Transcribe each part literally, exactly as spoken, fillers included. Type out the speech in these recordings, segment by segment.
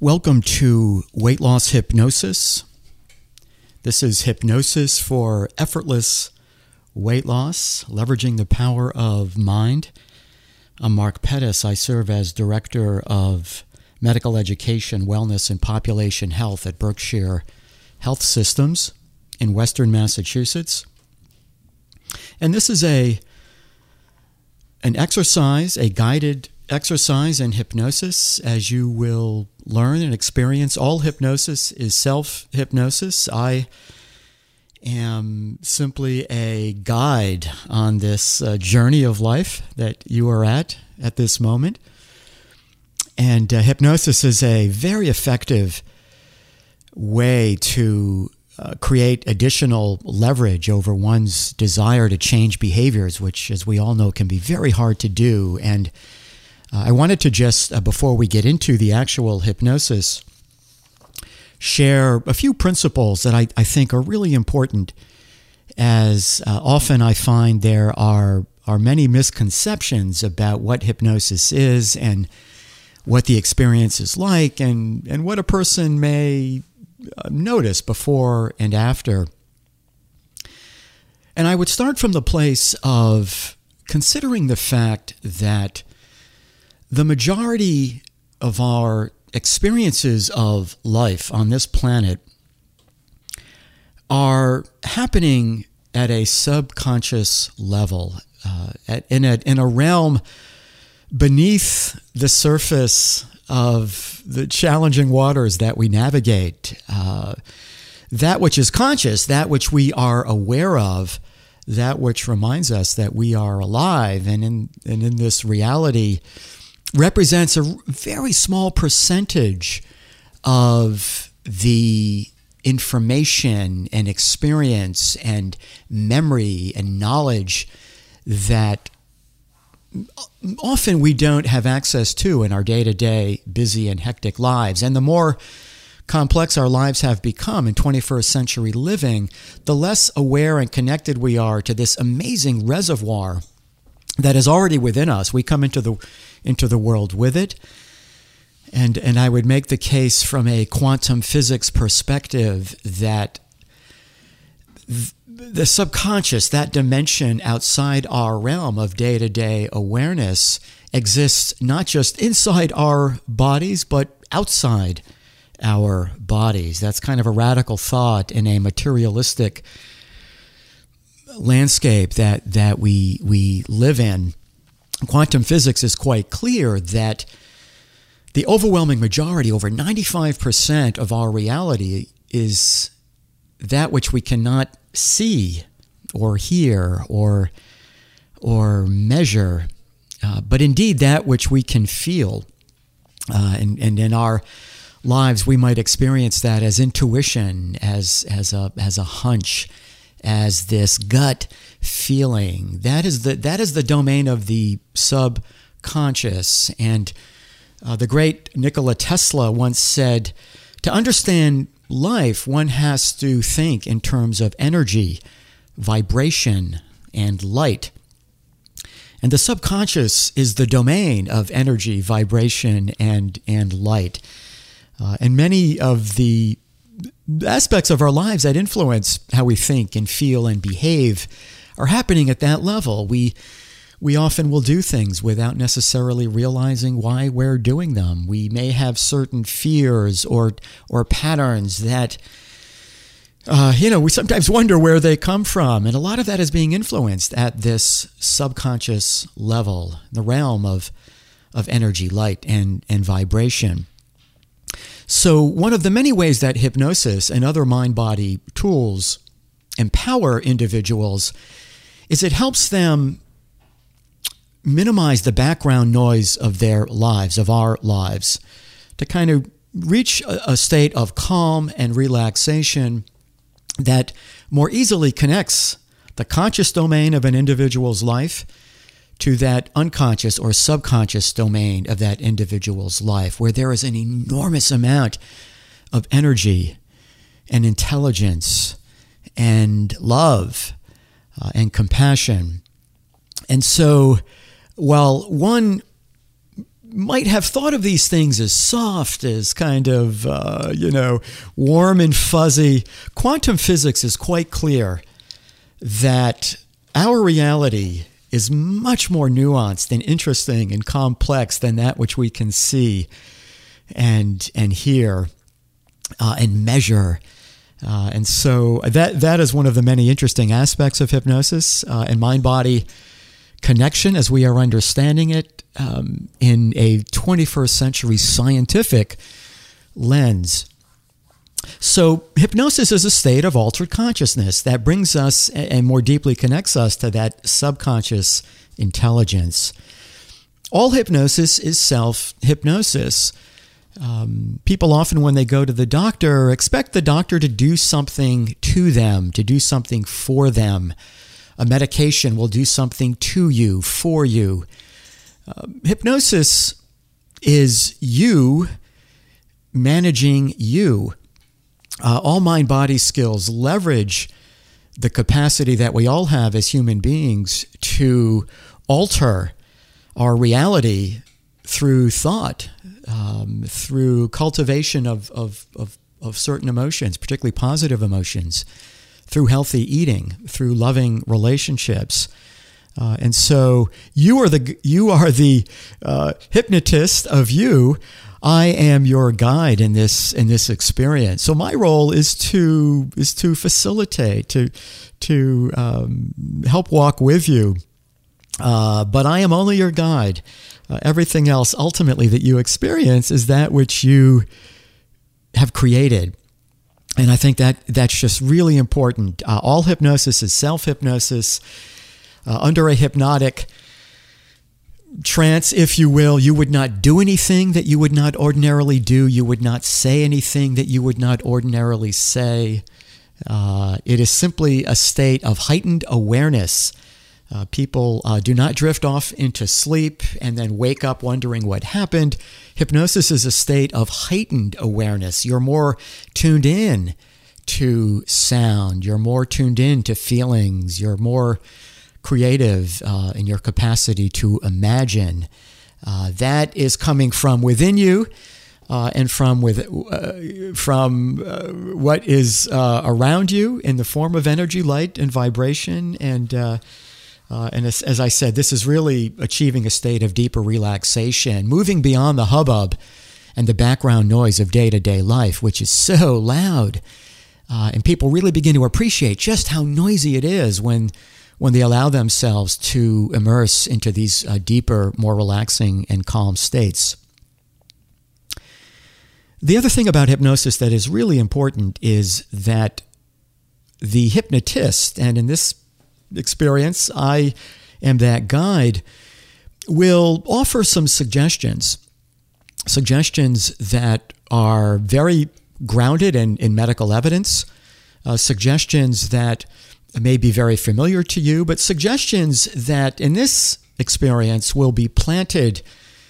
Welcome to Weight Loss Hypnosis. This is hypnosis for effortless weight loss, leveraging the power of mind. I'm Mark Pettis. I serve as Director of Medical Education, Wellness, and Population Health at Berkshire Health Systems in Western Massachusetts. And this is a an exercise, a guided exercise in hypnosis. As you will learn and experience, all hypnosis is self-hypnosis. I am simply a guide on this uh, journey of life that you are at at this moment. And uh, hypnosis is a very effective way to uh, create additional leverage over one's desire to change behaviors, which, as we all know, can be very hard to do. And Uh, I wanted to just, uh, before we get into the actual hypnosis, share a few principles that I, I think are really important, as uh, often I find there are, are many misconceptions about what hypnosis is and what the experience is like and, and what a person may uh, notice before and after. And I would start from the place of considering the fact that the majority of our experiences of life on this planet are happening at a subconscious level, uh, at, in, a, in a realm beneath the surface of the challenging waters that we navigate. Uh, that which is conscious, that which we are aware of, that which reminds us that we are alive, and in, and in this reality represents a very small percentage of the information and experience and memory and knowledge that often we don't have access to in our day-to-day busy and hectic lives. And the more complex our lives have become in twenty-first century living, the less aware and connected we are to this amazing reservoir that is already within us. We come into the into the world with it. And and I would make the case from a quantum physics perspective that th- the subconscious, that dimension outside our realm of day-to-day awareness, exists not just inside our bodies, but outside our bodies. That's kind of a radical thought in a materialistic landscape that, that we we live in. Quantum physics is quite clear that the overwhelming majority, over ninety-five percent of our reality, is that which we cannot see or hear or, or measure, uh, but indeed that which we can feel. Uh, and, and in our lives, we might experience that as intuition, as, as, a, as a hunch, as this gut feeling. That is the that is the domain of the subconscious. And uh, the great Nikola Tesla once said, to understand life, one has to think in terms of energy, vibration, and light. And the subconscious is the domain of energy, vibration, and, and light. Uh, and many of the aspects of our lives that influence how we think and feel and behave are happening at that level. We we often will do things without necessarily realizing why we're doing them. We may have certain fears or or patterns that uh, you know we sometimes wonder where they come from, and a lot of that is being influenced at this subconscious level, the realm of of energy, light, and and vibration. So one of the many ways that hypnosis and other mind-body tools empower individuals is it helps them minimize the background noise of their lives, of our lives, to kind of reach a state of calm and relaxation that more easily connects the conscious domain of an individual's life to that unconscious or subconscious domain of that individual's life, where there is an enormous amount of energy and intelligence and love uh, and compassion. And so while one might have thought of these things as soft, as kind of, uh, you know, warm and fuzzy. Quantum physics is quite clear that our reality is much more nuanced and interesting and complex than that which we can see and and hear uh, and measure. Uh, and so that that is one of the many interesting aspects of hypnosis uh, and mind-body connection as we are understanding it um, in a twenty-first century scientific lens. So hypnosis is a state of altered consciousness that brings us and more deeply connects us to that subconscious intelligence. All hypnosis is self-hypnosis. Um, people often, when they go to the doctor, expect the doctor to do something to them, to do something for them. A medication will do something to you, for you. Uh, hypnosis is you managing you. Uh, all mind-body skills leverage the capacity that we all have as human beings to alter our reality through thought, um, through cultivation of, of, of, of certain emotions, particularly positive emotions, through healthy eating, through loving relationships. Uh, and so you are the you are the uh, hypnotist of you. I am your guide in this in this experience. So my role is to is to facilitate, to to um, help walk with you. Uh, but I am only your guide. Uh, everything else, ultimately, that you experience is that which you have created. And I think that that's just really important. Uh, all hypnosis is self-hypnosis. Uh, under a hypnotic trance, if you will, you would not do anything that you would not ordinarily do. You would not say anything that you would not ordinarily say. Uh, it is simply a state of heightened awareness. Uh, people uh, do not drift off into sleep and then wake up wondering what happened. Hypnosis is a state of heightened awareness. You're more tuned in to sound. You're more tuned in to feelings. You're more creative uh, in your capacity to imagine. Uh, that is coming from within you uh, and from with uh, from uh, what is uh, around you in the form of energy, light, and vibration. And uh, uh, and as, as I said, this is really achieving a state of deeper relaxation, moving beyond the hubbub and the background noise of day-to-day life, which is so loud. Uh, and people really begin to appreciate just how noisy it is when when they allow themselves to immerse into these uh, deeper, more relaxing and calm states. The other thing about hypnosis that is really important is that the hypnotist, and in this experience, I am that guide, will offer some suggestions, suggestions that are very grounded in, in medical evidence, uh, suggestions that may be very familiar to you, but suggestions that in this experience will be planted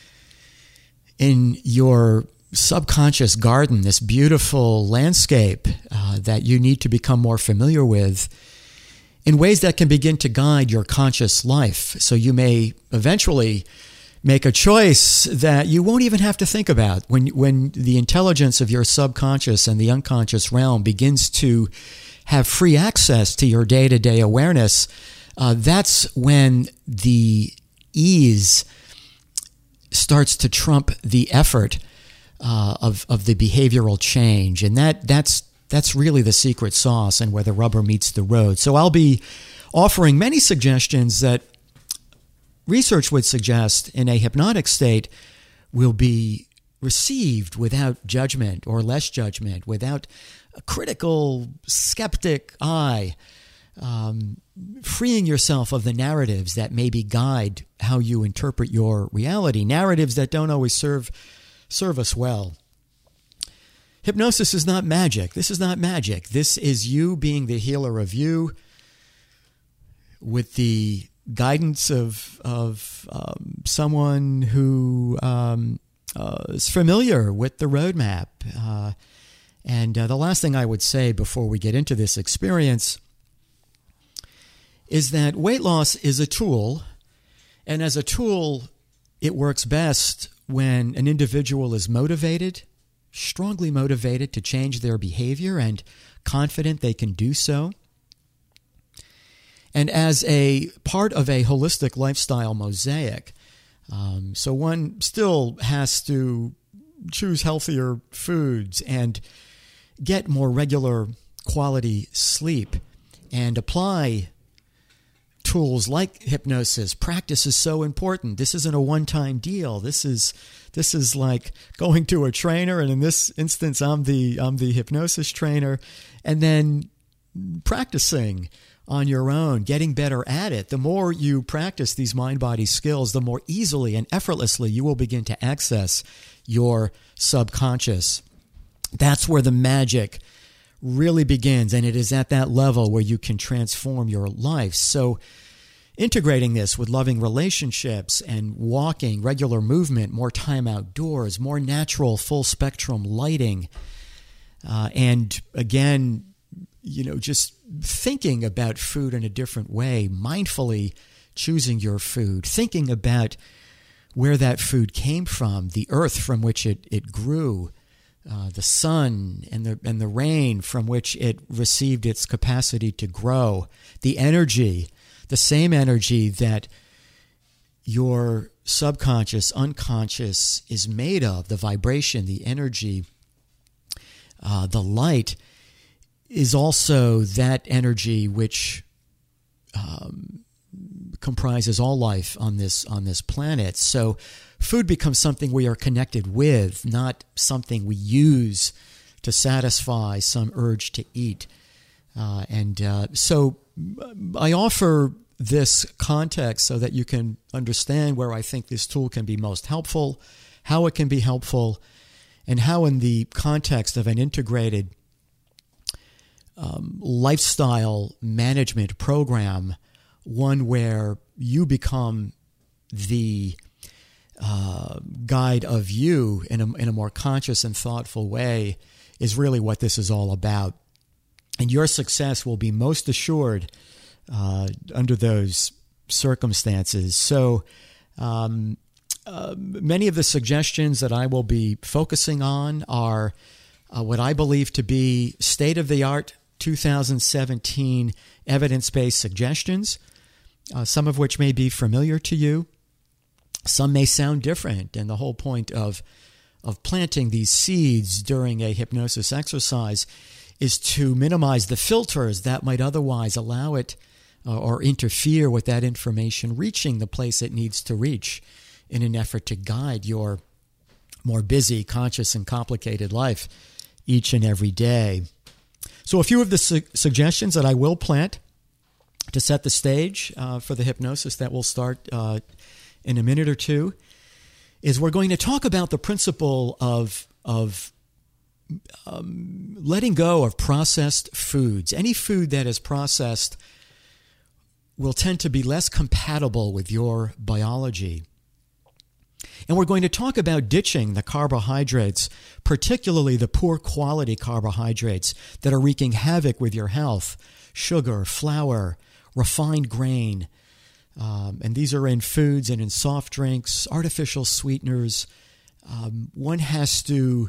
in your subconscious garden, this beautiful landscape uh, that you need to become more familiar with in ways that can begin to guide your conscious life. So you may eventually make a choice that you won't even have to think about. When, when the intelligence of your subconscious and the unconscious realm begins to have free access to your day-to-day awareness, uh, that's when the ease starts to trump the effort uh, of of the behavioral change, and that that's that's really the secret sauce and where the rubber meets the road. So I'll be offering many suggestions that research would suggest in a hypnotic state will be received without judgment or less judgment, without a critical, skeptic eye, um, freeing yourself of the narratives that maybe guide how you interpret your reality, narratives that don't always serve serve us well. Hypnosis is not magic. This is not magic. This is you being the healer of you with the guidance of of um, someone who um, uh, is familiar with the roadmap. Uh, and uh, the last thing I would say before we get into this experience is that weight loss is a tool, and as a tool, it works best when an individual is motivated, strongly motivated to change their behavior and confident they can do so. And as a part of a holistic lifestyle mosaic, um, so one still has to choose healthier foods and get more regular quality sleep and apply tools like hypnosis. Practice is so important. This isn't a one-time deal. This is this is like going to a trainer, and in this instance, I'm the I'm the hypnosis trainer, and then practicing on your own, getting better at it. The more you practice these mind-body skills, the more easily and effortlessly you will begin to access your subconscious. That's where the magic really begins, and it is at that level where you can transform your life. So integrating this with loving relationships and walking, regular movement, more time outdoors, more natural full spectrum lighting, uh, and again, you know, just thinking about food in a different way, mindfully choosing your food, thinking about where that food came from, the earth from which it, it grew, uh, the sun and the and the rain from which it received its capacity to grow, the energy, the same energy that your subconscious, unconscious is made of, the vibration, the energy, uh, the light, is also that energy which um, comprises all life on this on this planet. So food becomes something we are connected with, not something we use to satisfy some urge to eat. Uh, and uh, so I offer this context so that you can understand where I think this tool can be most helpful, how it can be helpful, and how in the context of an integrated Um, lifestyle management program, one where you become the uh, guide of you in a, in a more conscious and thoughtful way, is really what this is all about. And your success will be most assured uh, under those circumstances. So um, uh, many of the suggestions that I will be focusing on are uh, what I believe to be state-of-the-art two thousand seventeen evidence-based suggestions, uh, some of which may be familiar to you. Some may sound different, and the whole point of, of planting these seeds during a hypnosis exercise is to minimize the filters that might otherwise allow it uh, or interfere with that information reaching the place it needs to reach in an effort to guide your more busy, conscious, and complicated life each and every day. So a few of the su- suggestions that I will plant to set the stage uh, for the hypnosis that will start uh, in a minute or two is we're going to talk about the principle of, of um, letting go of processed foods. Any food that is processed will tend to be less compatible with your biology. And we're going to talk about ditching the carbohydrates, particularly the poor quality carbohydrates that are wreaking havoc with your health. Sugar, flour, refined grain. Um, and these are in foods and in soft drinks, artificial sweeteners. Um, one has to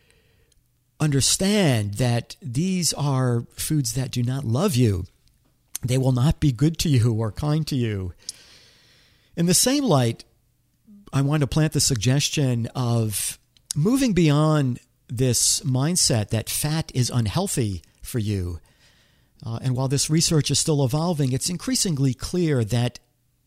understand that these are foods that do not love you. They will not be good to you or kind to you. In the same light, I want to plant the suggestion of moving beyond this mindset that fat is unhealthy for you. Uh, and while this research is still evolving, it's increasingly clear that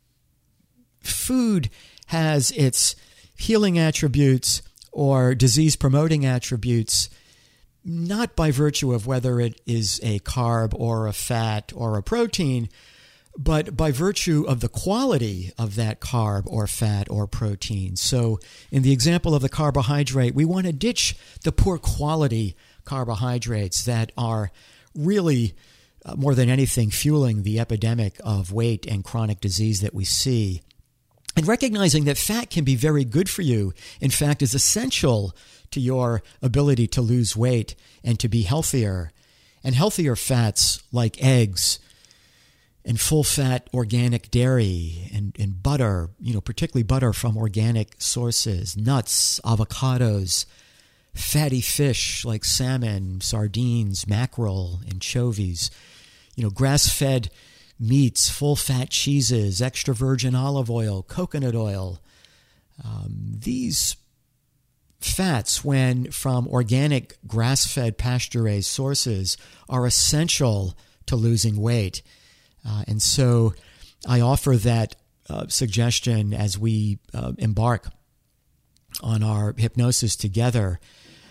food has its healing attributes or disease-promoting attributes, not by virtue of whether it is a carb or a fat or a protein, but by virtue of the quality of that carb or fat or protein. So in the example of the carbohydrate, we want to ditch the poor quality carbohydrates that are really, uh, more than anything, fueling the epidemic of weight and chronic disease that we see. And recognizing that fat can be very good for you, in fact, is essential to your ability to lose weight and to be healthier. And healthier fats like eggs and full-fat organic dairy and, and butter, you know, particularly butter from organic sources, nuts, avocados, fatty fish like salmon, sardines, mackerel, anchovies, you know, grass-fed meats, full-fat cheeses, extra virgin olive oil, coconut oil. Um, these fats, when from organic grass-fed pasture-raised sources, are essential to losing weight. Uh, and so I offer that uh, suggestion as we uh, embark on our hypnosis together.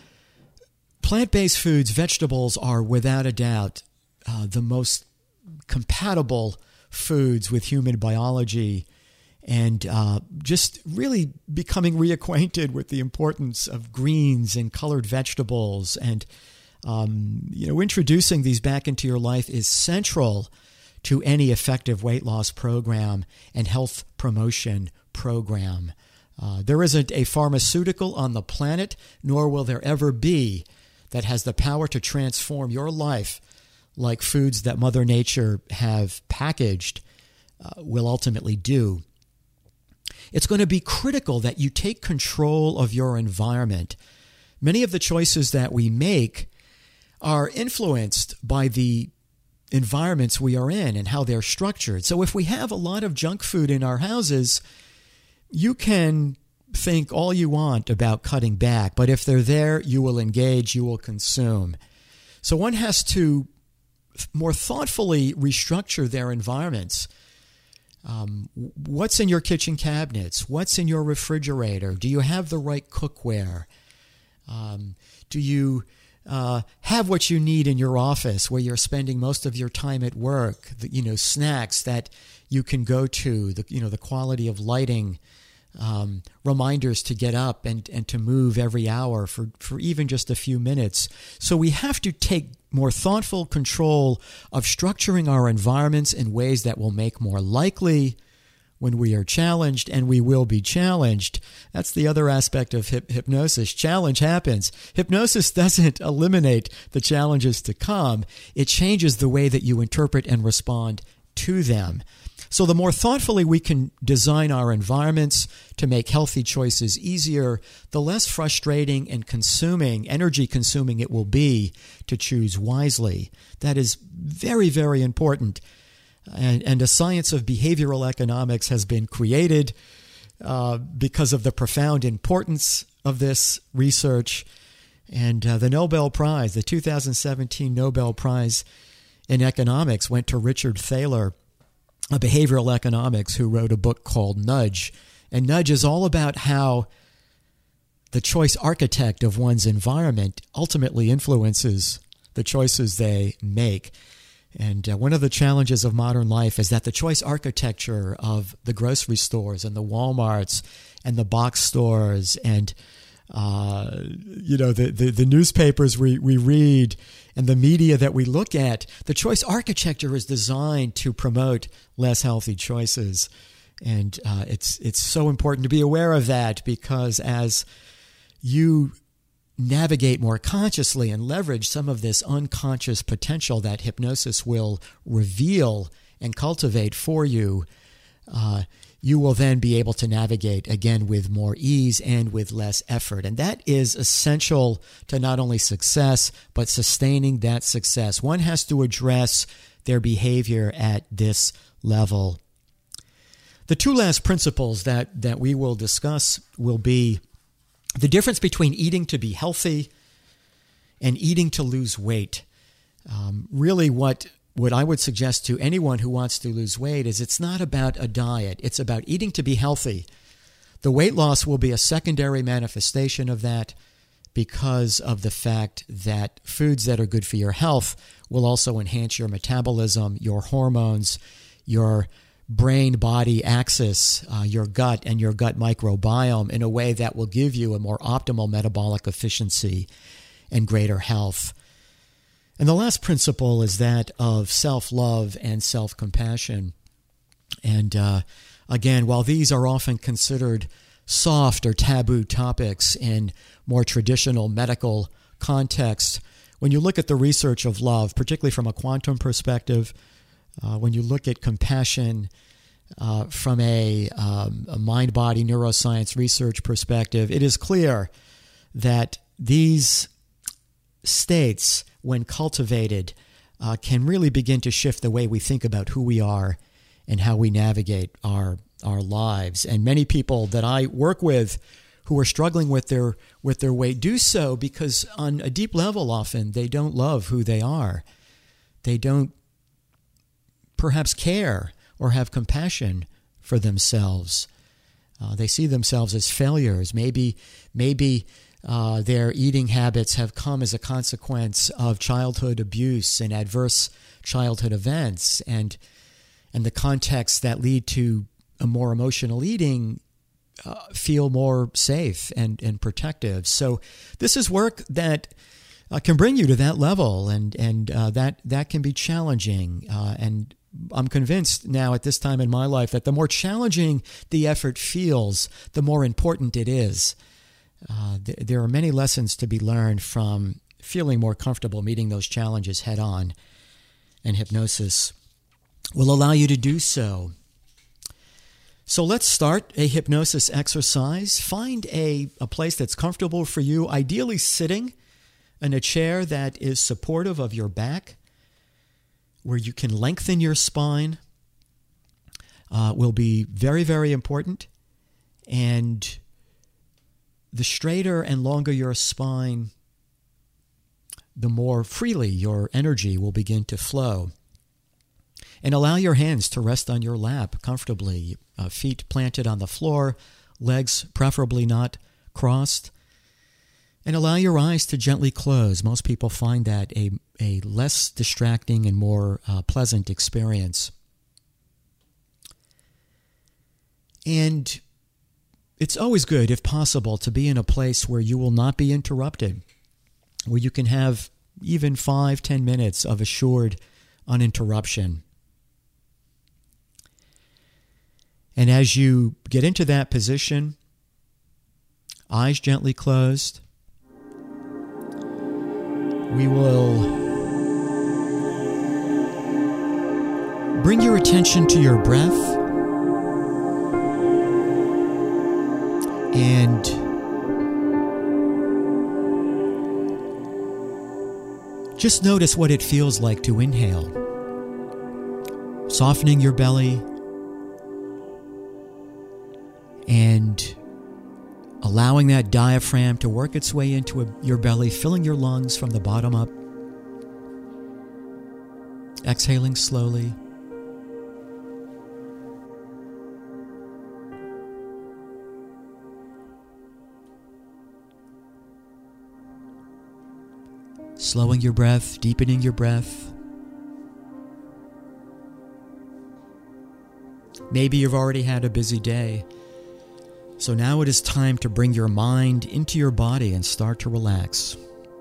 Plant-based foods, vegetables, are without a doubt uh, the most compatible foods with human biology, and uh, just really becoming reacquainted with the importance of greens and colored vegetables, and um, you know, introducing these back into your life is central to any effective weight loss program and health promotion program. Uh, there isn't a pharmaceutical on the planet, nor will there ever be, that has the power to transform your life like foods that Mother Nature have packaged uh, will ultimately do. It's going to be critical that you take control of your environment. Many of the choices that we make are influenced by the environments we are in and how they're structured. So if we have a lot of junk food in our houses, you can think all you want about cutting back, but if they're there, you will engage, you will consume. So one has to more thoughtfully restructure their environments. Um, what's in your kitchen cabinets? What's in your refrigerator? Do you have the right cookware? Um, do you uh, have what you need in your office where you're spending most of your time at work? The, you know, snacks that you can go to, the, you know, the quality of lighting, um, reminders to get up and, and to move every hour for, for even just a few minutes. So we have to take more thoughtful control of structuring our environments in ways that will make more likely when we are challenged, and we will be challenged. That's the other aspect of hip- hypnosis. Challenge happens. Hypnosis doesn't eliminate the challenges to come. It changes the way that you interpret and respond to them. So the more thoughtfully we can design our environments to make healthy choices easier, the less frustrating and consuming, energy consuming it will be to choose wisely. That is very, very important. And, and a science of behavioral economics has been created uh, because of the profound importance of this research. And uh, the Nobel Prize, the two thousand seventeen Nobel Prize in Economics, went to Richard Thaler, a behavioral economics who wrote a book called Nudge. And Nudge is all about how the choice architect of one's environment ultimately influences the choices they make. And uh, one of the challenges of modern life is that the choice architecture of the grocery stores and the Walmarts and the box stores and uh, you know the, the, the newspapers we, we read and the media that we look at, the choice architecture is designed to promote less healthy choices. And uh, it's it's so important to be aware of that, because as you navigate more consciously and leverage some of this unconscious potential that hypnosis will reveal and cultivate for you, uh, you will then be able to navigate again with more ease and with less effort. And that is essential to not only success, but sustaining that success. One has to address their behavior at this level. The two last principles that, that we will discuss will be the difference between eating to be healthy and eating to lose weight. Um, really what, what I would suggest to anyone who wants to lose weight is it's not about a diet. It's about eating to be healthy. The weight loss will be a secondary manifestation of that because of the fact that foods that are good for your health will also enhance your metabolism, your hormones, your brain-body axis, uh, your gut and your gut microbiome in a way that will give you a more optimal metabolic efficiency and greater health. And the last principle is that of self-love and self-compassion. And uh, again, while these are often considered soft or taboo topics in more traditional medical contexts, when you look at the research of love, particularly from a quantum perspective, Uh, when you look at compassion uh, from a, um, a mind-body neuroscience research perspective, it is clear that these states, when cultivated, uh, can really begin to shift the way we think about who we are and how we navigate our our lives. And many people that I work with who are struggling with their with their weight do so because on a deep level often they don't love who they are. They don't perhaps care or have compassion for themselves. Uh, they see themselves as failures. Maybe maybe uh, their eating habits have come as a consequence of childhood abuse and adverse childhood events, and and the contexts that lead to a more emotional eating uh, feel more safe and, and protective. So this is work that uh, can bring you to that level, and and uh, that that can be challenging. Uh, and I'm convinced now at this time in my life that the more challenging the effort feels, the more important it is. Uh, th- there are many lessons to be learned from feeling more comfortable meeting those challenges head on, and hypnosis will allow you to do so. So let's start a hypnosis exercise. Find a, a place that's comfortable for you, ideally sitting in a chair that is supportive of your back, where you can lengthen your spine, uh, will be very, very important. And the straighter and longer your spine, the more freely your energy will begin to flow. And allow your hands to rest on your lap comfortably, uh, feet planted on the floor, legs preferably not crossed. And allow your eyes to gently close. Most people find that a, a less distracting and more uh, pleasant experience. And it's always good, if possible, to be in a place where you will not be interrupted, where you can have even five, ten minutes of assured uninterruption. And as you get into that position, eyes gently closed, we will bring your attention to your breath and just notice what it feels like to inhale, softening your belly and allowing that diaphragm to work its way into a, your belly, filling your lungs from the bottom up. Exhaling slowly. Slowing your breath, deepening your breath. Maybe you've already had a busy day. So now it is time to bring your mind into your body and start to relax.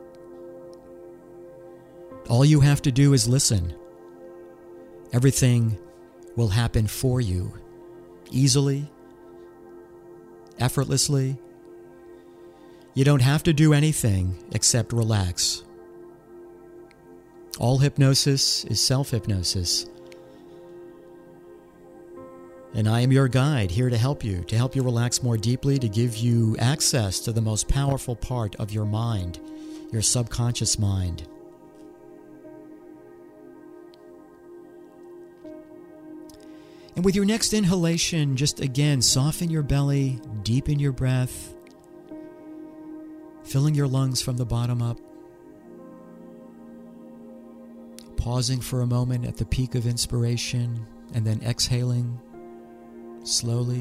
All you have to do is listen. Everything will happen for you, easily, effortlessly. You don't have to do anything except relax. All hypnosis is self-hypnosis. And I am your guide, here to help you, to help you relax more deeply, to give you access to the most powerful part of your mind, your subconscious mind. And with your next inhalation, just again, soften your belly, deepen your breath, filling your lungs from the bottom up. Pausing for a moment at the peak of inspiration, and then exhaling slowly.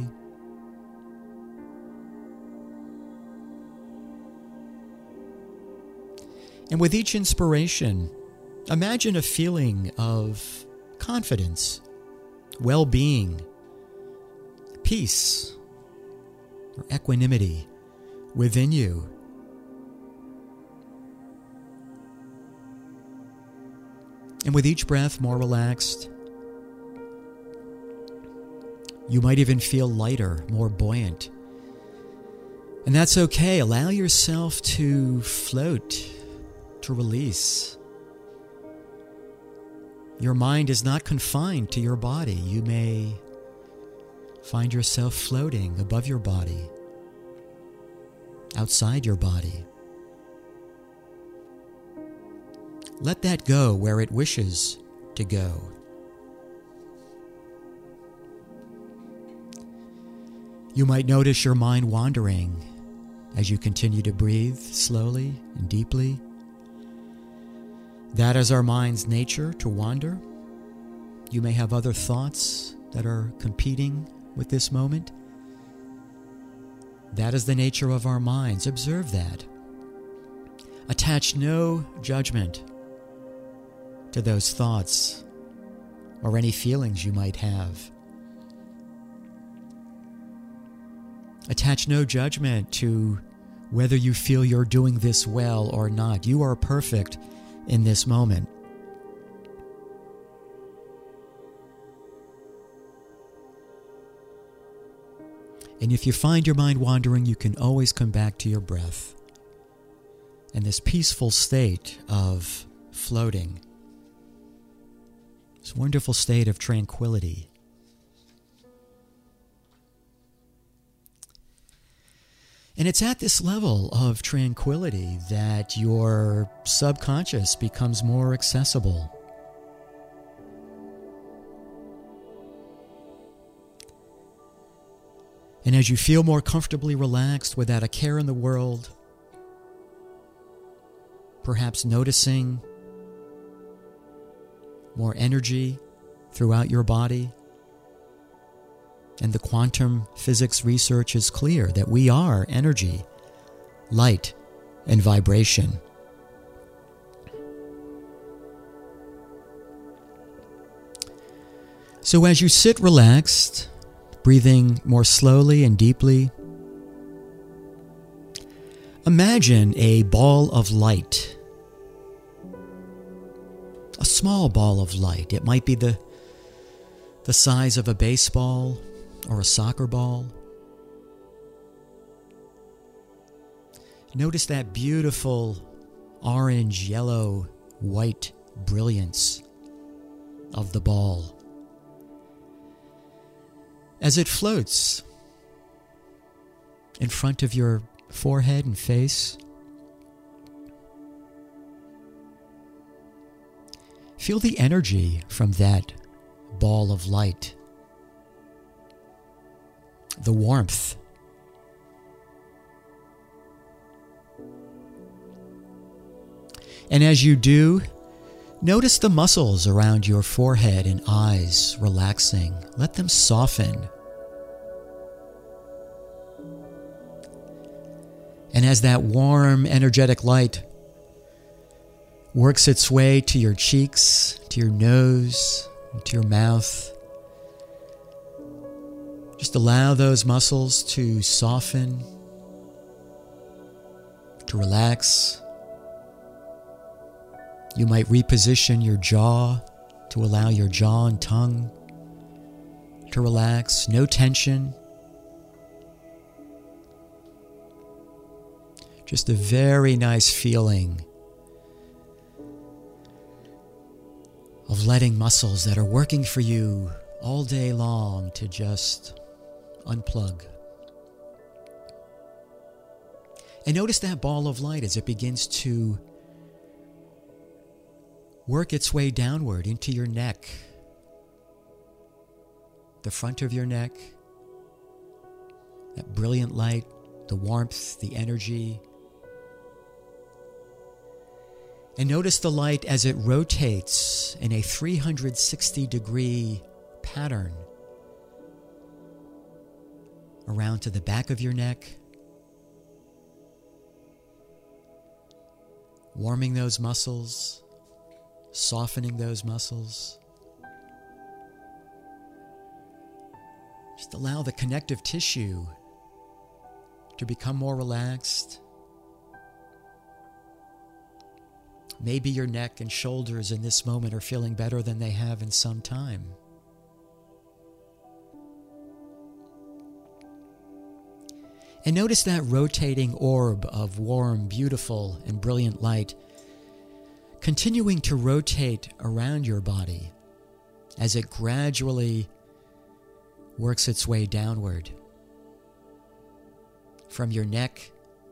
And with each inspiration, imagine a feeling of confidence, well-being, peace, or equanimity within you. And with each breath, more relaxed. You might even feel lighter, more buoyant. And that's okay. Allow yourself to float, to release. your mind is not confined to your body. You may find yourself floating above your body, outside your body. Let that go where it wishes to go. You might notice your mind wandering as you continue to breathe slowly and deeply. That is our mind's nature, to wander. You may have other thoughts that are competing with this moment. That is the nature of our minds. Observe that. Attach no judgment to those thoughts or any feelings you might have. Attach no judgment to whether you feel you're doing this well or not. You are perfect in this moment. And if you find your mind wandering, you can always come back to your breath and this peaceful state of floating, this wonderful state of tranquility. And it's at this level of tranquility that your subconscious becomes more accessible. And as you feel more comfortably relaxed without a care in the world, perhaps noticing more energy throughout your body, and the quantum physics research is clear that we are energy, light, and vibration. So as you sit relaxed, breathing more slowly and deeply, imagine a ball of light, a small ball of light. It might be the, the size of a baseball or a soccer ball. Notice that beautiful orange, yellow, white brilliance of the ball as it floats in front of your forehead and face. Feel the energy from that ball of light, the warmth. And as you do, notice the muscles around your forehead and eyes relaxing. Let them soften. And as that warm, energetic light works its way to your cheeks, to your nose, to your mouth, just allow those muscles to soften, to relax. You might reposition your jaw to allow your jaw and tongue to relax. No tension. Just a very nice feeling of letting muscles that are working for you all day long to just unplug. And notice that ball of light as it begins to work its way downward into your neck, the front of your neck, that brilliant light, the warmth, the energy. And notice the light as it rotates in a three hundred sixty degree pattern around to the back of your neck, warming those muscles, softening those muscles. Just allow the connective tissue to become more relaxed. Maybe your neck and shoulders in this moment are feeling better than they have in some time. And notice that rotating orb of warm, beautiful, and brilliant light continuing to rotate around your body as it gradually works its way downward from your neck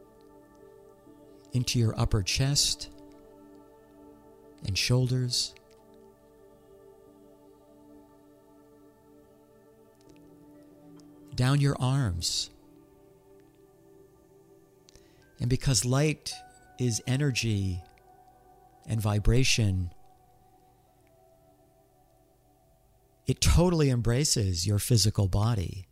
into your upper chest and shoulders, down your arms. And because light is energy and vibration, it totally embraces your physical body.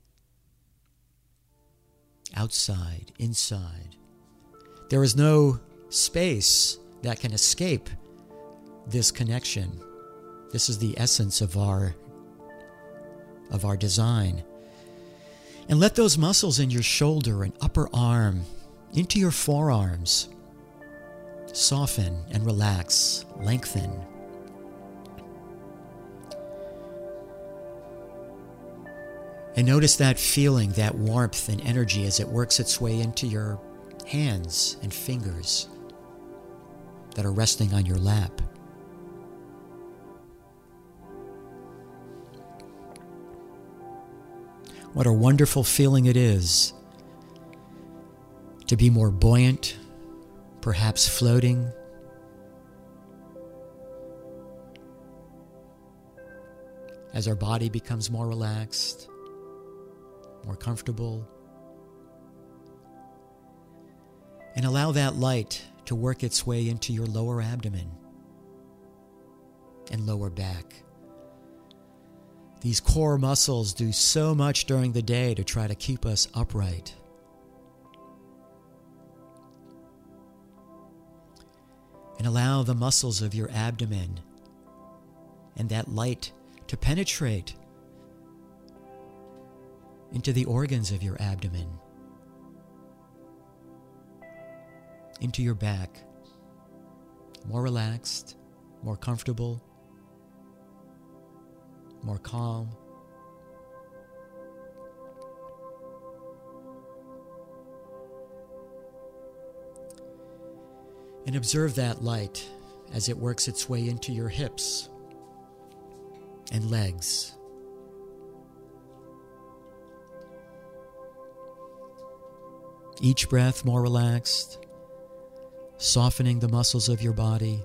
Outside, inside. There is no space that can escape this connection. This is the essence of our, of our design. And let those muscles in your shoulder and upper arm, into your forearms, soften and relax, lengthen. And notice that feeling, that warmth and energy as it works its way into your hands and fingers that are resting on your lap. What a wonderful feeling it is to be more buoyant, perhaps floating. As our body becomes more relaxed, more comfortable. And allow that light to work its way into your lower abdomen and lower back. These core muscles do so much during the day to try to keep us upright. And allow the muscles of your abdomen and that light to penetrate into the organs of your abdomen, into your back, more relaxed, more comfortable, more calm. And observe that light as it works its way into your hips and legs. Each breath more relaxed, softening the muscles of your body.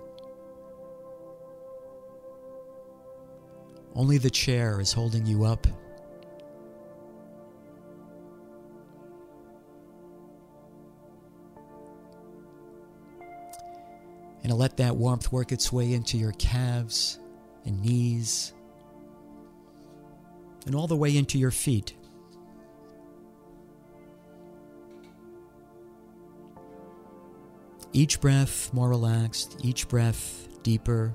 Only the chair is holding you up. And let that warmth work its way into your calves and knees and all the way into your feet. Each breath more relaxed, each breath deeper,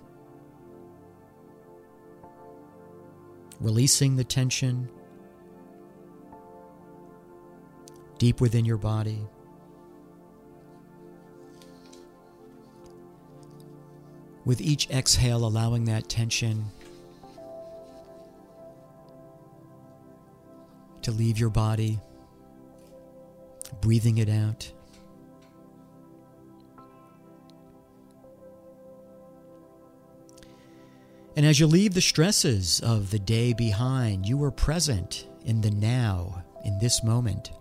releasing the tension deep within your body. With each exhale, allowing that tension to leave your body, breathing it out. And as you leave the stresses of the day behind, you are present in the now, in this moment.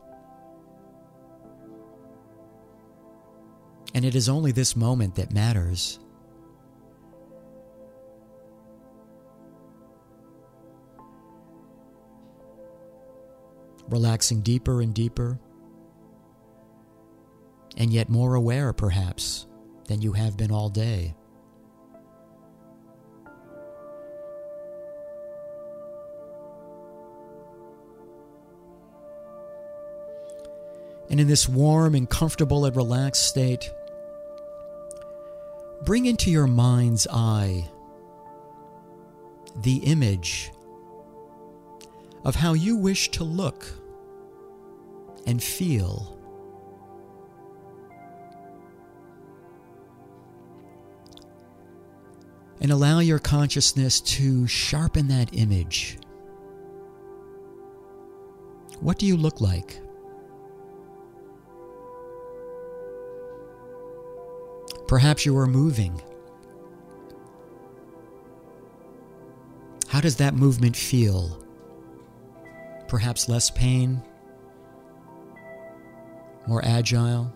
And it is only this moment that matters. Relaxing deeper and deeper, and yet more aware, perhaps, than you have been all day. And in this warm and comfortable and relaxed state, bring into your mind's eye the image of how you wish to look and feel. And allow your consciousness to sharpen that image. What do you look like? Perhaps you are moving How does that movement feel? Perhaps less pain, more agile.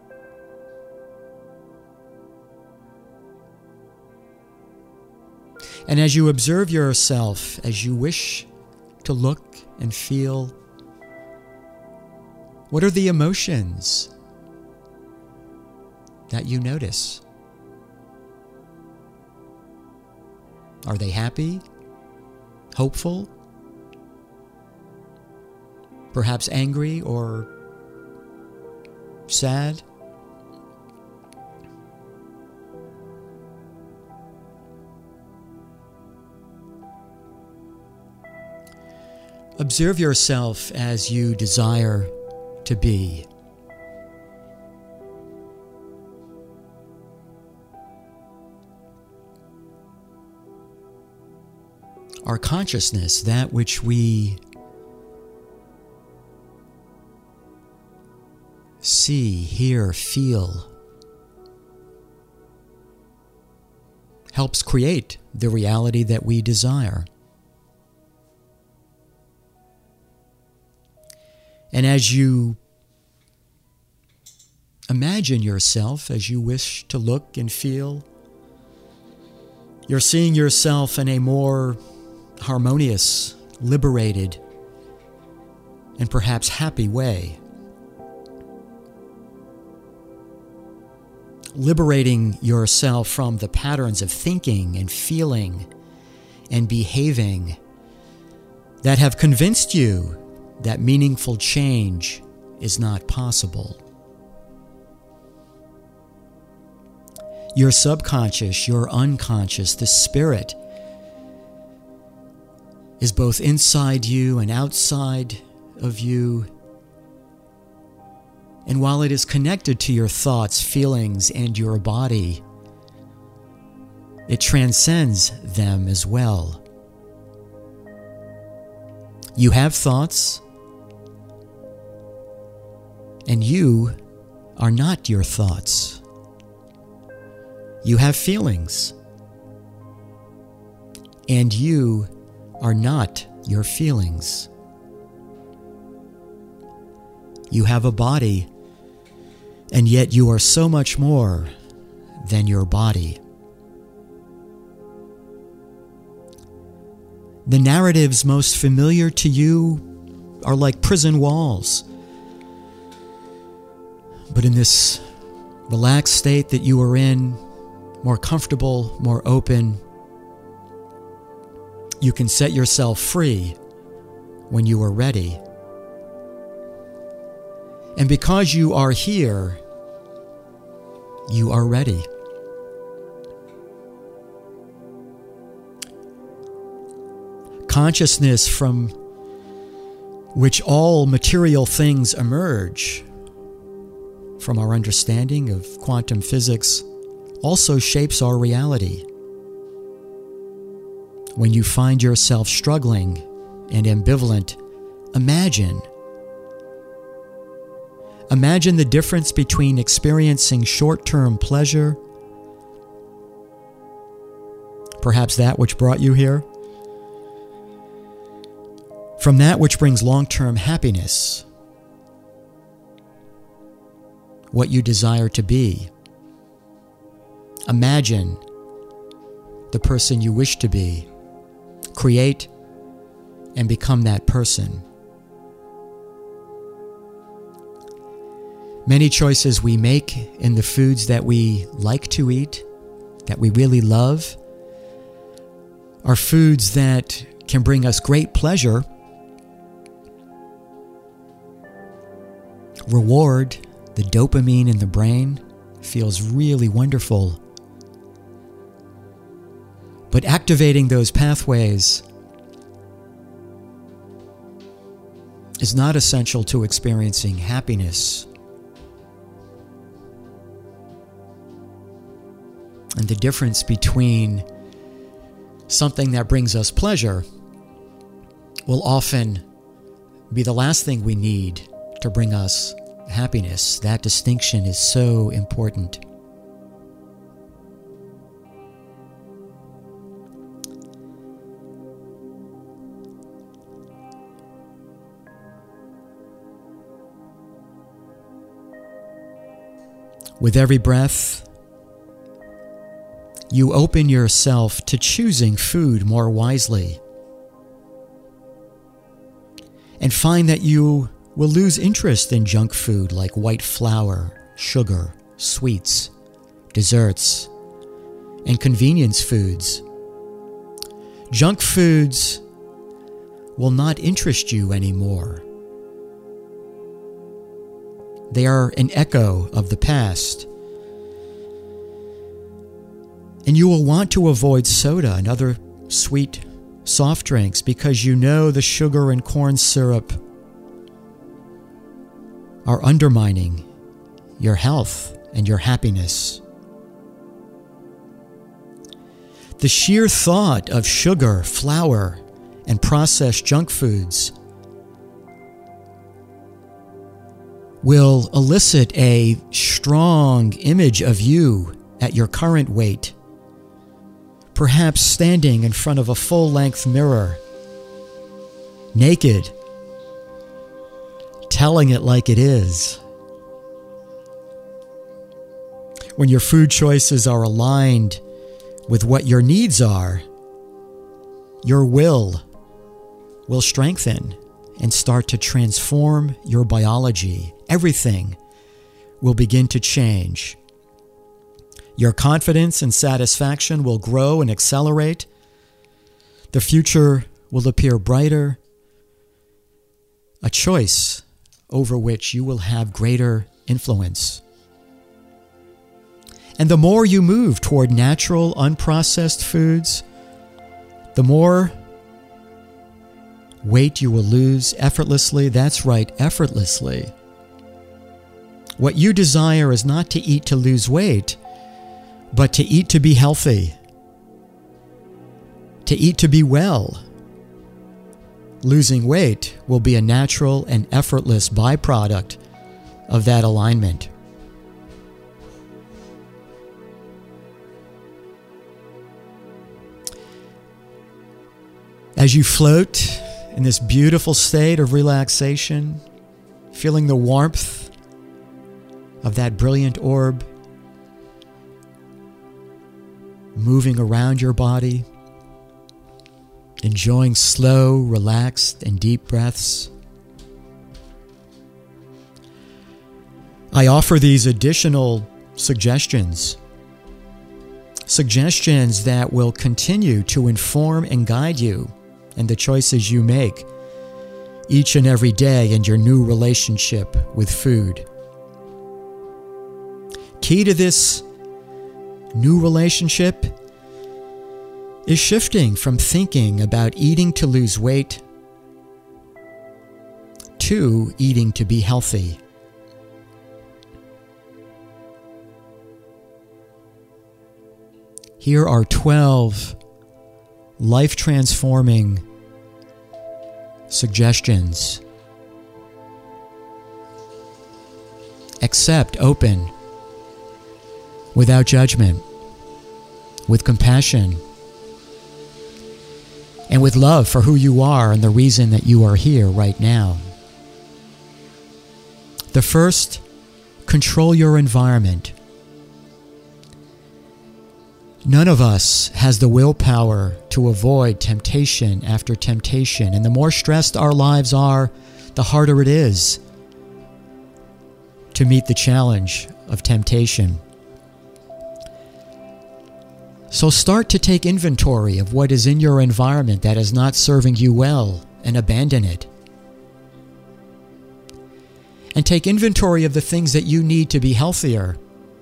And as you observe yourself, as you wish to look and feel, what are the emotions that you notice? Are they happy? Hopeful? Perhaps angry or sad? Observe yourself as you desire to be. Our consciousness, that which we see, hear, feel, helps create the reality that we desire. And as you imagine yourself, as you wish to look and feel, you're seeing yourself in a more harmonious, liberated, and perhaps happy way. Liberating yourself from the patterns of thinking and feeling and behaving that have convinced you that meaningful change is not possible. Your subconscious, your unconscious, the spirit is both inside you and outside of you. And while it is connected to your thoughts, feelings, and your body, it transcends them as well. You have thoughts, and you are not your thoughts. You have feelings, and you are not your feelings. You have a body, and yet you are so much more than your body. The narratives most familiar to you are like prison walls. But in this relaxed state that you are in, more comfortable, more open, you can set yourself free when you are ready. And because you are here, you are ready. Consciousness from which all material things emerge, from our understanding of quantum physics, also shapes our reality. When you find yourself struggling and ambivalent, imagine. Imagine the difference between experiencing short-term pleasure, perhaps that which brought you here, from that which brings long-term happiness, what you desire to be. Imagine the person you wish to be. Create and become that person. Many choices we make in the foods that we like to eat, that we really love, are foods that can bring us great pleasure, reward. The dopamine in the brain feels really wonderful. But activating those pathways is not essential to experiencing happiness. And the difference between something that brings us pleasure will often be the last thing we need to bring us happiness. That distinction is so important. With every breath, you open yourself to choosing food more wisely, and find that you will lose interest in junk food like white flour, sugar, sweets, desserts, and convenience foods. Junk foods will not interest you anymore. They are an echo of the past. And you will want to avoid soda and other sweet soft drinks because you know the sugar and corn syrup are undermining your health and your happiness. The sheer thought of sugar, flour, and processed junk foods will elicit a strong image of you at your current weight, perhaps standing in front of a full-length mirror, naked, telling it like it is. When your food choices are aligned with what your needs are, your will will strengthen and start to transform your biology. Everything will begin to change. Your confidence and satisfaction will grow and accelerate. The future will appear brighter, a choice over which you will have greater influence. And the more you move toward natural, unprocessed foods, the more weight you will lose effortlessly. That's right, effortlessly. What you desire is not to eat to lose weight, but to eat to be healthy, to eat to be well. Losing weight will be a natural and effortless byproduct of that alignment. As you float in this beautiful state of relaxation, feeling the warmth of that brilliant orb moving around your body, enjoying slow, relaxed, and deep breaths, I offer these additional suggestions. Suggestions that will continue to inform and guide you in the choices you make each and every day in your new relationship with food. Key to this new relationship is shifting from thinking about eating to lose weight to eating to be healthy. Here are twelve life-transforming suggestions. Accept, open, without judgment, with compassion, and with love for who you are and the reason that you are here right now. The first, control your environment. None of us has the willpower to avoid temptation after temptation, and the more stressed our lives are, the harder it is to meet the challenge of temptation. So start to take inventory of what is in your environment that is not serving you well and abandon it. And take inventory of the things that you need to be healthier.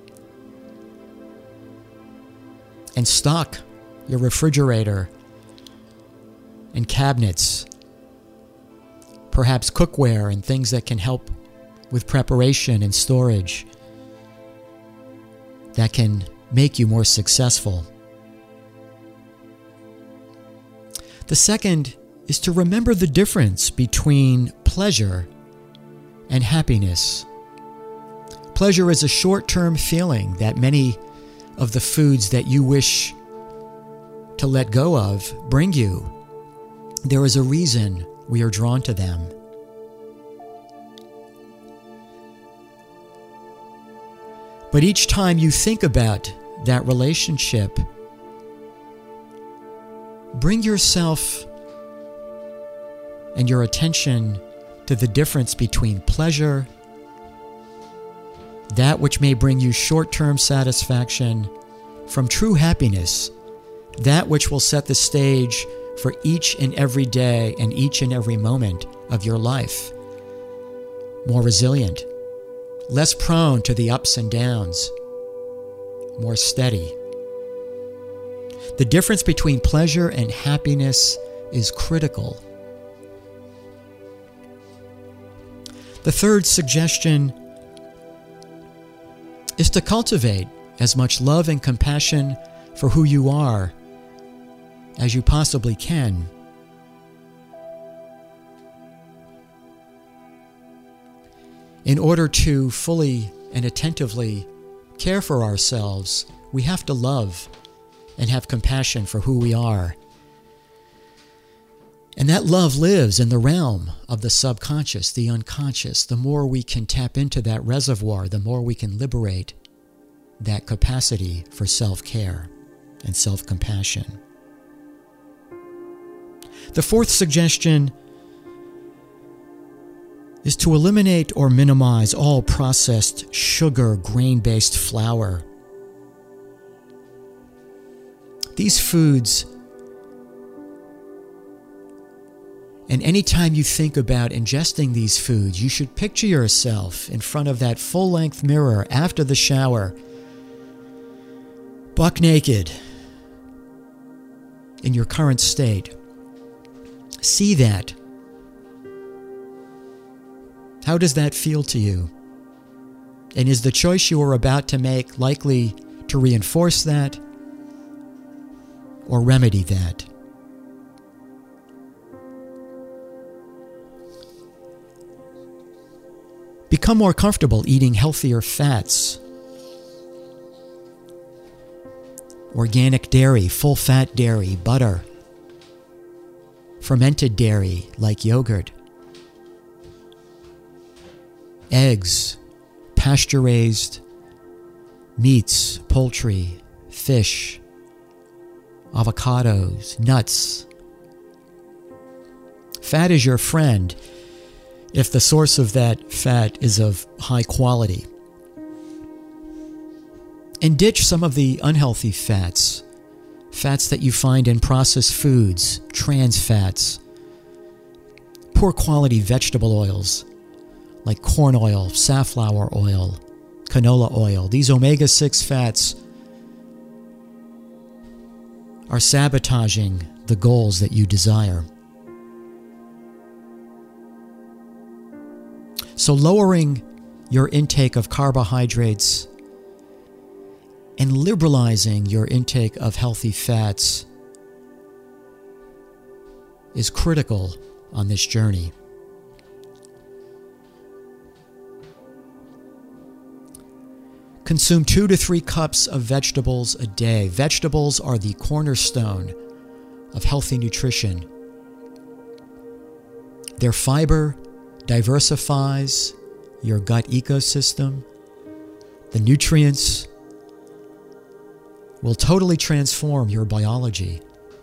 And stock your refrigerator and cabinets, perhaps cookware and things that can help with preparation and storage that can make you more successful. The second is to remember the difference between pleasure and happiness. Pleasure is a short-term feeling that many of the foods that you wish to let go of bring you. There is a reason we are drawn to them. But each time you think about that relationship, bring yourself and your attention to the difference between pleasure, that which may bring you short-term satisfaction, from true happiness, that which will set the stage for each and every day and each and every moment of your life. More resilient, less prone to the ups and downs, more steady. The difference between pleasure and happiness is critical. The third suggestion is to cultivate as much love and compassion for who you are as you possibly can. In order to fully and attentively care for ourselves, we have to love and have compassion for who we are. And that love lives in the realm of the subconscious, the unconscious. The more we can tap into that reservoir, the more we can liberate that capacity for self-care and self-compassion. The fourth suggestion is to eliminate or minimize all processed sugar, grain-based flour. These foods, and anytime you think about ingesting these foods, you should picture yourself in front of that full-length mirror after the shower, buck naked, in your current state. See that. How does that feel to you? And is the choice you are about to make likely to reinforce that or remedy that? Become more comfortable eating healthier fats. Organic dairy, full-fat dairy, butter, fermented dairy like yogurt, eggs, pasture-raised meats, poultry, fish, avocados, nuts. Fat is your friend if the source of that fat is of high quality. And ditch some of the unhealthy fats, fats that you find in processed foods, trans fats, poor quality vegetable oils like corn oil, safflower oil, canola oil. These omega six fats are sabotaging the goals that you desire. So lowering your intake of carbohydrates and liberalizing your intake of healthy fats is critical on this journey. Consume two to three cups of vegetables a day. Vegetables are the cornerstone of healthy nutrition. Their fiber diversifies your gut ecosystem. The nutrients will totally transform your biology.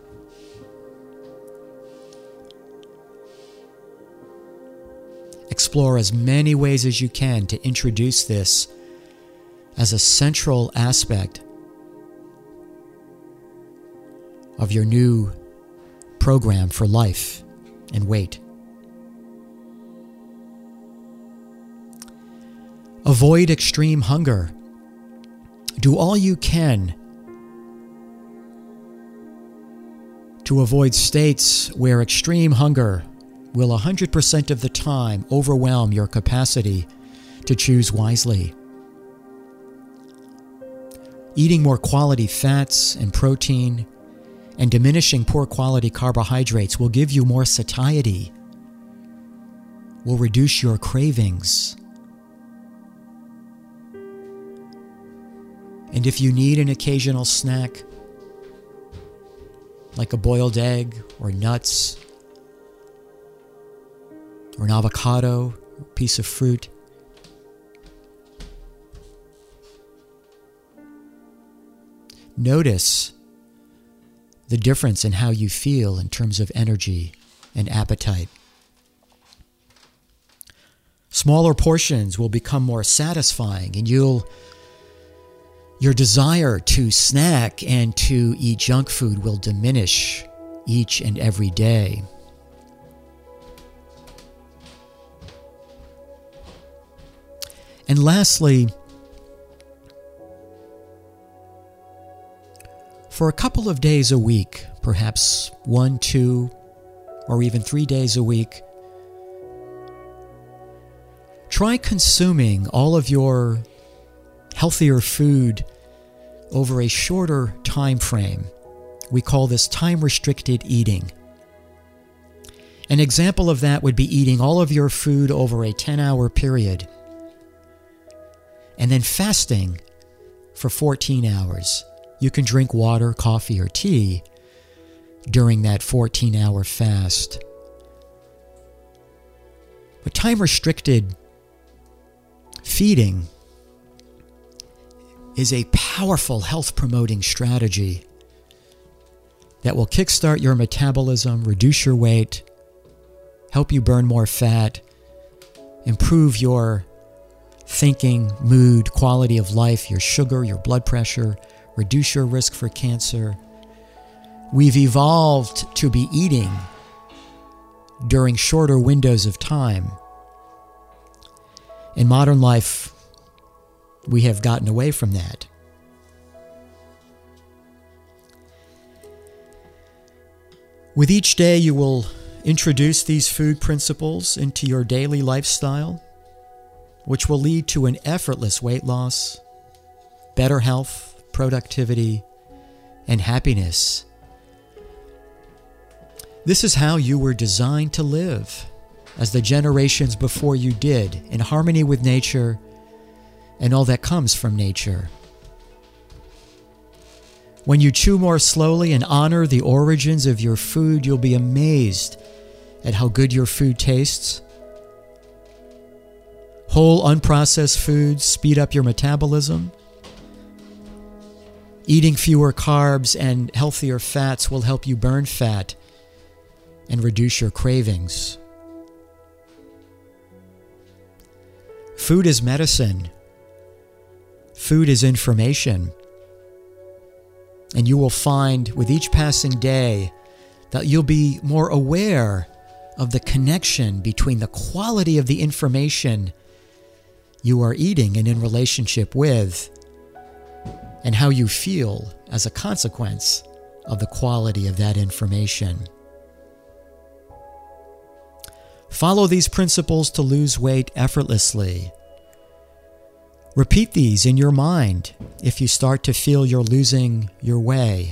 Explore as many ways as you can to introduce this as a central aspect of your new program for life and weight. Avoid extreme hunger. Do all you can to avoid states where extreme hunger will one hundred percent of the time overwhelm your capacity to choose wisely. Eating more quality fats and protein and diminishing poor quality carbohydrates will give you more satiety, will reduce your cravings. And if you need an occasional snack, like a boiled egg or nuts or an avocado, a piece of fruit, notice the difference in how you feel in terms of energy and appetite. Smaller portions will become more satisfying, and you'll your desire to snack and to eat junk food will diminish each and every day. And lastly, for a couple of days a week, perhaps one, two, or even three days a week, try consuming all of your healthier food over a shorter time frame. We call this time-restricted eating. An example of that would be eating all of your food over a ten-hour period and then fasting for fourteen hours. You can drink water, coffee, or tea during that fourteen-hour fast. But time-restricted feeding is a powerful health-promoting strategy that will kickstart your metabolism, reduce your weight, help you burn more fat, improve your thinking, mood, quality of life, your sugar, your blood pressure, reduce your risk for cancer. We've evolved to be eating during shorter windows of time. In modern life, we have gotten away from that. With each day, you will introduce these food principles into your daily lifestyle, which will lead to an effortless weight loss, better health, productivity, and happiness. This is how you were designed to live, as the generations before you did, in harmony with nature and all that comes from nature. When you chew more slowly and honor the origins of your food, you'll be amazed at how good your food tastes. Whole, unprocessed foods speed up your metabolism. Eating fewer carbs and healthier fats will help you burn fat and reduce your cravings. Food is medicine. Food is information. And you will find with each passing day that you'll be more aware of the connection between the quality of the information you are eating and in relationship with, and how you feel as a consequence of the quality of that information. Follow these principles to lose weight effortlessly. Repeat these in your mind if you start to feel you're losing your way.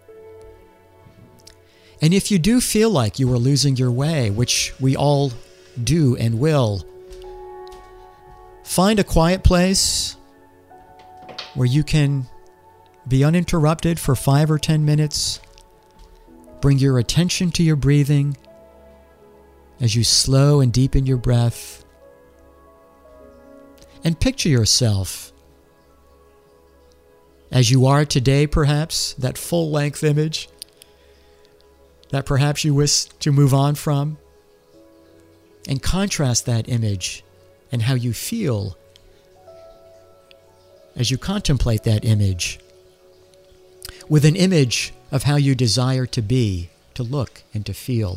And if you do feel like you are losing your way, which we all do and will, find a quiet place where you can be uninterrupted for five or ten minutes. Bring your attention to your breathing as you slow and deepen your breath. And picture yourself as you are today, perhaps, that full-length image that perhaps you wish to move on from. And contrast that image and how you feel as you contemplate that image with an image of how you desire to be, to look, and to feel.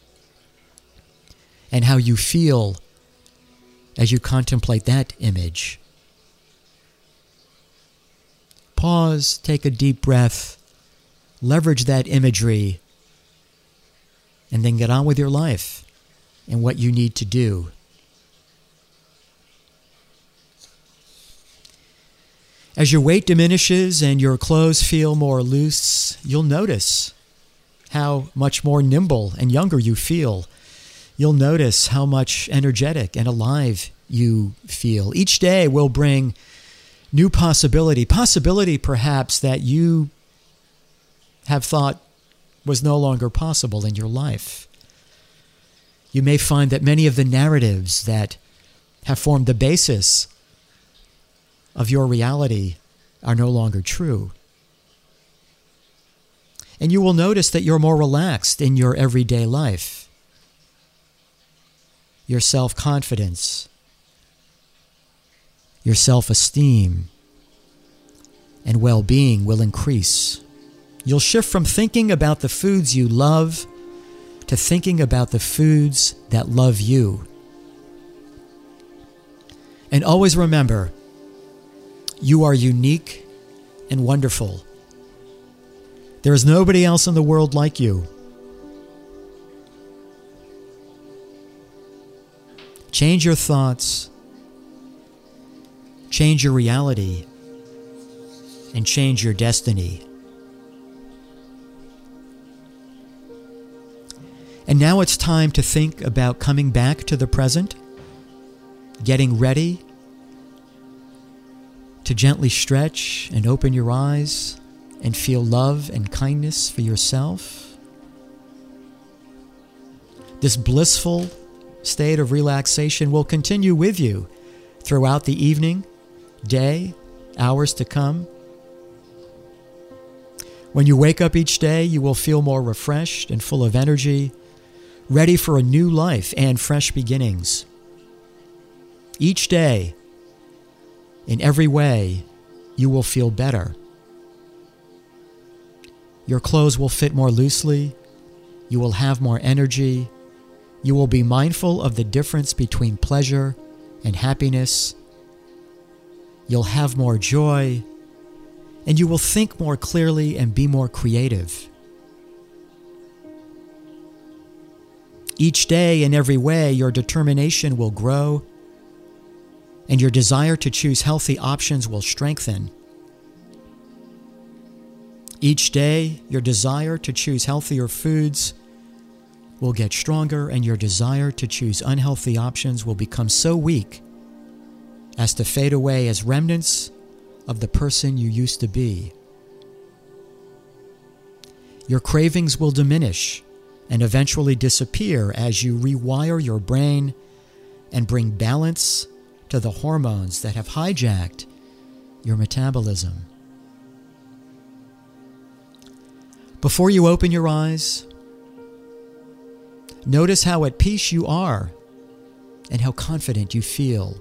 And how you feel as you contemplate that image. Pause, take a deep breath, leverage that imagery, and then get on with your life and what you need to do. As your weight diminishes and your clothes feel more loose, you'll notice how much more nimble and younger you feel. You'll notice how much energetic and alive you feel. Each day will bring new possibility, possibility perhaps that you have thought was no longer possible in your life. You may find that many of the narratives that have formed the basis of your reality are no longer true. And you will notice that you're more relaxed in your everyday life. Your self-confidence, your self-esteem, and well-being will increase. You'll shift from thinking about the foods you love to thinking about the foods that love you. And always remember, you are unique and wonderful. There is nobody else in the world like you. Change your thoughts, change your reality, and change your destiny. And now it's time to think about coming back to the present, getting ready to gently stretch and open your eyes and feel love and kindness for yourself. This blissful state of relaxation will continue with you throughout the evening, day, hours to come. When you wake up each day, you will feel more refreshed and full of energy, ready for a new life and fresh beginnings. Each day, in every way, you will feel better. Your clothes will fit more loosely. You will have more energy. You will be mindful of the difference between pleasure and happiness. You'll have more joy, and you will think more clearly and be more creative. Each day, in every way, your determination will grow, and your desire to choose healthy options will strengthen. Each day, your desire to choose healthier foods will get stronger, and your desire to choose unhealthy options will become so weak as to fade away as remnants of the person you used to be. Your cravings will diminish and eventually disappear as you rewire your brain and bring balance to the hormones that have hijacked your metabolism. Before you open your eyes, notice how at peace you are and how confident you feel.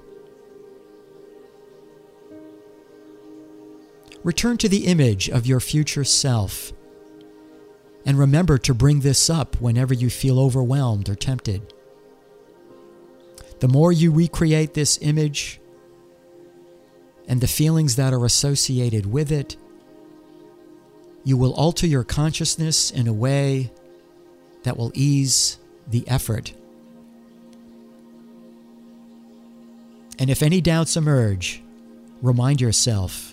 Return to the image of your future self and remember to bring this up whenever you feel overwhelmed or tempted. The more you recreate this image and the feelings that are associated with it, you will alter your consciousness in a way that will ease the effort. And if any doubts emerge, remind yourself,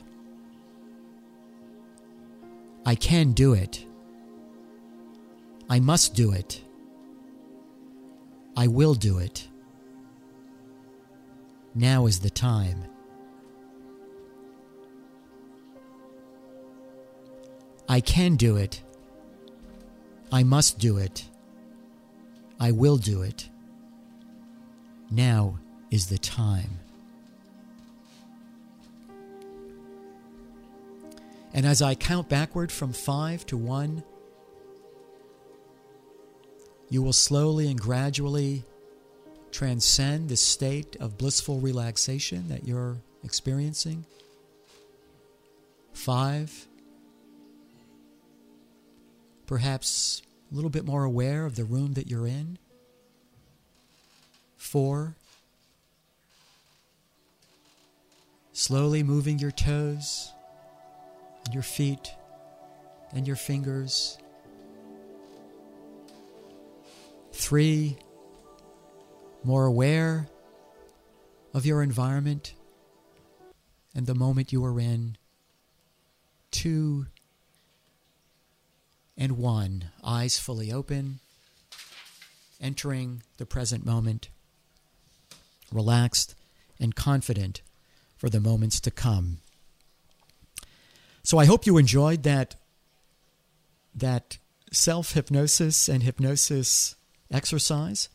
I can do it. I must do it. I will do it. Now is the time. I can do it. I must do it. I will do it. Now is the time. And as I count backward from five to one, you will slowly and gradually transcend the state of blissful relaxation that you're experiencing. Five. Perhaps a little bit more aware of the room that you're in. Four. Slowly moving your toes and your feet and your fingers. Three. More aware of your environment and the moment you are in. Two. And one, eyes fully open, entering the present moment, relaxed and confident for the moments to come. So I hope you enjoyed that, that self-hypnosis and hypnosis exercise.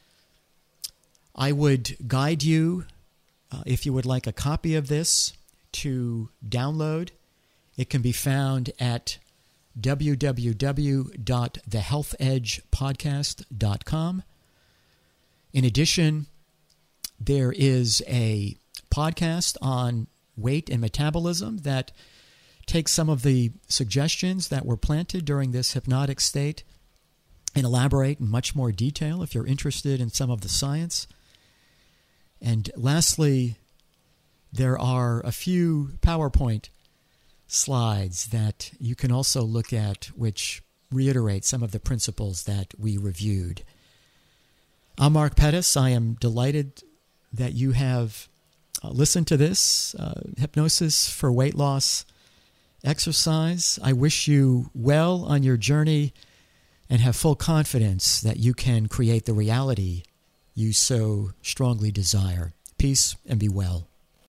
I would guide you, uh, if you would like a copy of this, to download. It can be found at w w w dot the health edge podcast dot com. In addition, there is a podcast on weight and metabolism that takes some of the suggestions that were planted during this hypnotic state and elaborate in much more detail if you're interested in some of the science. And lastly, there are a few PowerPoint slides that you can also look at, which reiterate some of the principles that we reviewed. I'm Mark Pettis. I am delighted that you have uh, listened to this uh, Hypnosis for Weight Loss exercise. I wish you well on your journey and have full confidence that you can create the reality you so strongly desire. Peace and be well.